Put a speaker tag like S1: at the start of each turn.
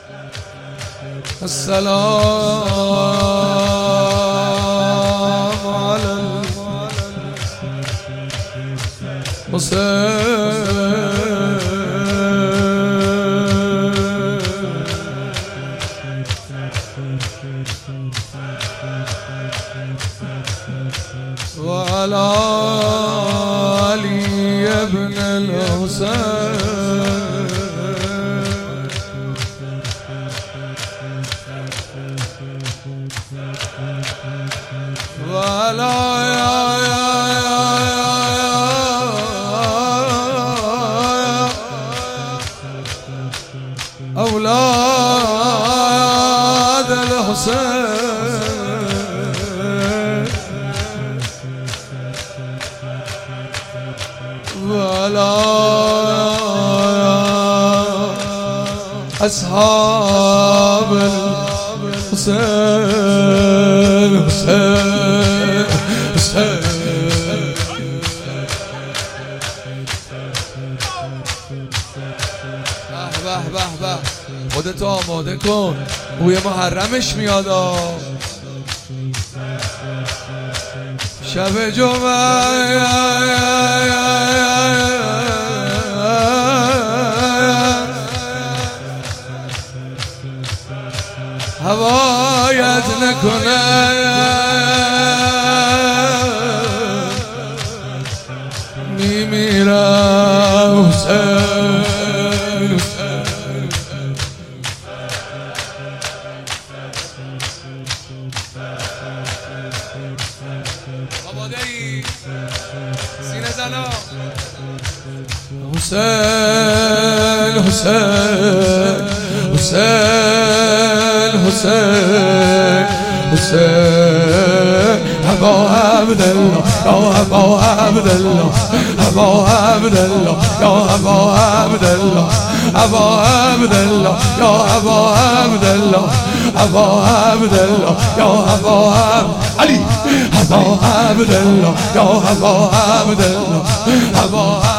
S1: السلام على الحسين وعلى علي ابن الحسين وعلى أولاد الحسين وعلى أصحاب الحسين حسين حسين به به به خودتو آماده کن بوی محرمش میاد شب جمعه هوایت نکنه میمیرم حسین آباده‌ای سینه زنا حسین حسین حسین حسین حسین ابا عبدالله یا ابا عبدالله ابا عبدالله یا ابا عبدالله ابا عبدالله یا ابا عبدالله ابا عبدالله یا ابا علی ابا عبدالله یا ابا عبدالله ابا